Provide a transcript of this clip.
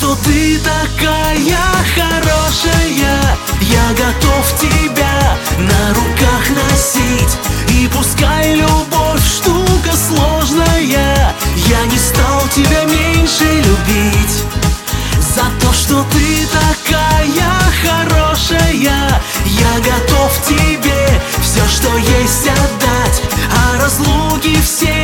что ты такая хорошая, я готов тебя на руках носить. И пускай любовь штука сложная, я не стал тебя меньше любить. За то, что ты такая хорошая, я готов тебе все, что есть, отдать. А разлуки все